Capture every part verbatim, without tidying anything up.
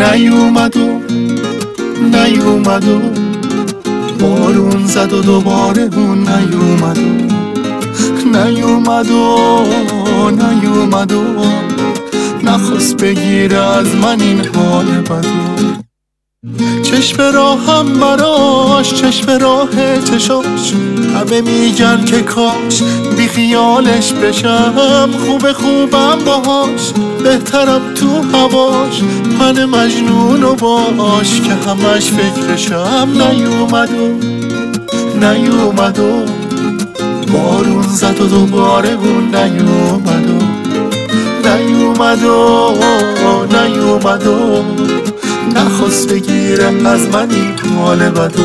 نیومد و نیومد و بارون زد و دوباره اون نیومد و نیومد و نیومد و نخواست بگیره از من این حال بدو. چشم راهم براش، چشم راه چشاش، همه میگن که کاش بی خیالش بشم. خوب خوبم باهاش، بهترم تو هواش، من مجنونو باش که همش فکرشم. نیومد و نیومد و بارون زد و دوباره اون نیومد و نیومد و نیومد و نخواست بگیره از من این حال بدو.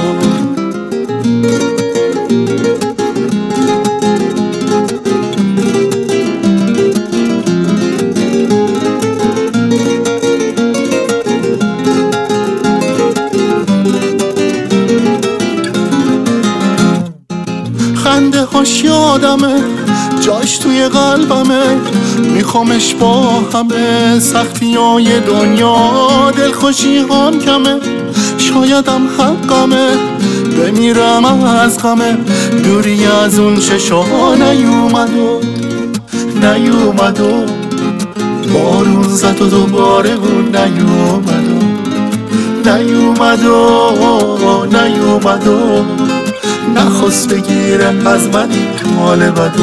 خنده هاش یادمه، جاش توی قلبمه، میخوامش با همه سختی های دنیا. دلخوشی هم کمه، شایدم حقمه، بمیرم از غمه، دوری از اون چشا. نیومد و نیومد و بارون زد و دوباره اون نیومد و نیومد و نیومد و نخواست بگیره از من این حال بدو.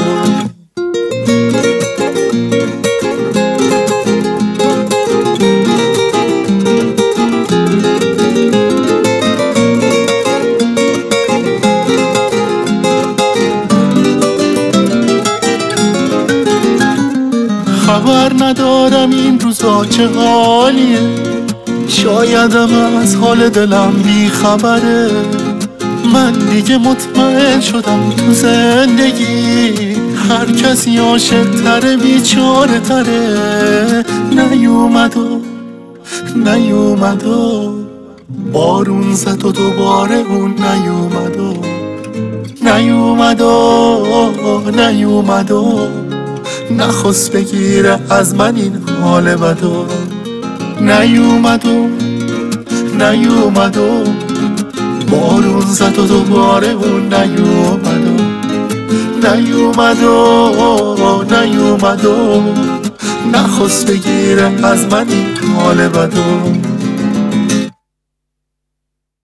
خبر ندارم این روزا چه حالیه، شایدم از حال دلم بی خبره. من دیگه مطمئن شدم تو زندگی هر کسی عاشق تره، بیچاره تره. نیومد و نیومد و بارون زد و دوباره اون نیومد و نیومد و نیومد و نخواست بگیره از من این حال بدو. نیومد و نیومد و بارون زد و دوباره اون نیومد و نیومد و نیومد و نخواست بگیره از من این حال بدو.